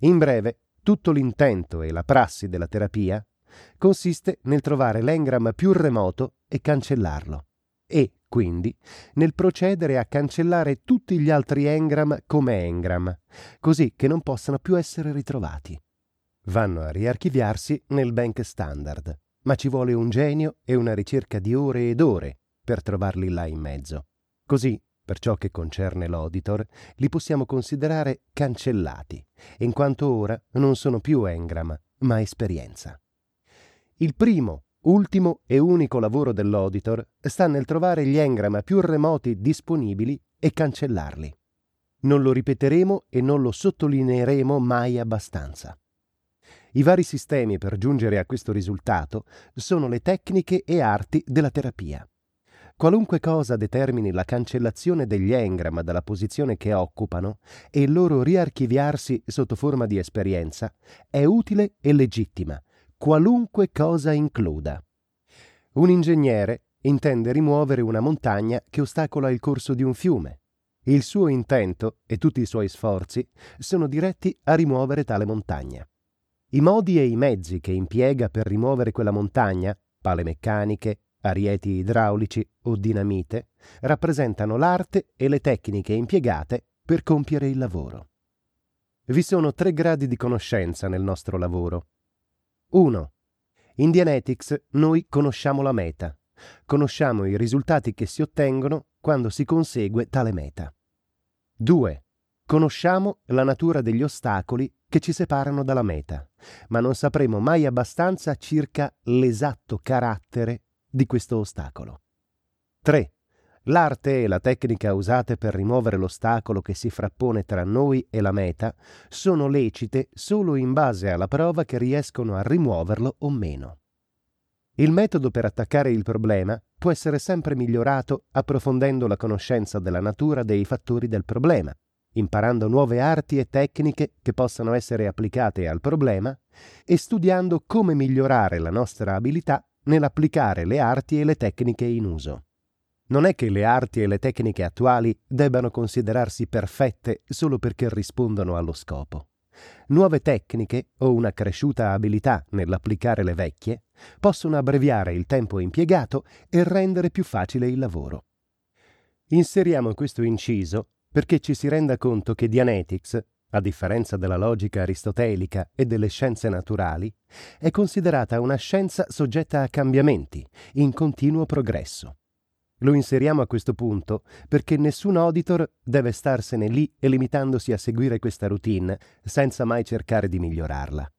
In breve, tutto l'intento e la prassi della terapia consiste nel trovare l'engramma più remoto e cancellarlo, e, quindi, nel procedere a cancellare tutti gli altri engram come engram, così che non possano più essere ritrovati. Vanno a riarchiviarsi nel bank standard, ma ci vuole un genio e una ricerca di ore ed ore per trovarli là in mezzo. Così, per ciò che concerne l'auditor, li possiamo considerare cancellati, in quanto ora non sono più engram, ma esperienza. Il primo, ultimo e unico lavoro dell'auditor sta nel trovare gli engram più remoti disponibili e cancellarli. Non lo ripeteremo e non lo sottolineeremo mai abbastanza. I vari sistemi per giungere a questo risultato sono le tecniche e arti della terapia. Qualunque cosa determini la cancellazione degli engram dalla posizione che occupano e il loro riarchiviarsi sotto forma di esperienza è utile e legittima, qualunque cosa includa. Un ingegnere intende rimuovere una montagna che ostacola il corso di un fiume. Il suo intento e tutti i suoi sforzi sono diretti a rimuovere tale montagna. I modi e i mezzi che impiega per rimuovere quella montagna, pale meccaniche, arieti idraulici o dinamite, rappresentano l'arte e le tecniche impiegate per compiere il lavoro. Vi sono 3 gradi di conoscenza nel nostro lavoro. 1. In Dianetics noi conosciamo la meta. Conosciamo i risultati che si ottengono quando si consegue tale meta. 2. Conosciamo la natura degli ostacoli che ci separano dalla meta, ma non sapremo mai abbastanza circa l'esatto carattere di questo ostacolo. 3. L'arte e la tecnica usate per rimuovere l'ostacolo che si frappone tra noi e la meta sono lecite solo in base alla prova che riescono a rimuoverlo o meno. Il metodo per attaccare il problema può essere sempre migliorato approfondendo la conoscenza della natura dei fattori del problema, imparando nuove arti e tecniche che possano essere applicate al problema e studiando come migliorare la nostra abilità nell'applicare le arti e le tecniche in uso. Non è che le arti e le tecniche attuali debbano considerarsi perfette solo perché rispondono allo scopo. Nuove tecniche o una cresciuta abilità nell'applicare le vecchie possono abbreviare il tempo impiegato e rendere più facile il lavoro. Inseriamo questo inciso perché ci si renda conto che Dianetics, a differenza della logica aristotelica e delle scienze naturali, è considerata una scienza soggetta a cambiamenti, in continuo progresso. Lo inseriamo a questo punto perché nessun auditor deve starsene lì e limitandosi a seguire questa routine senza mai cercare di migliorarla.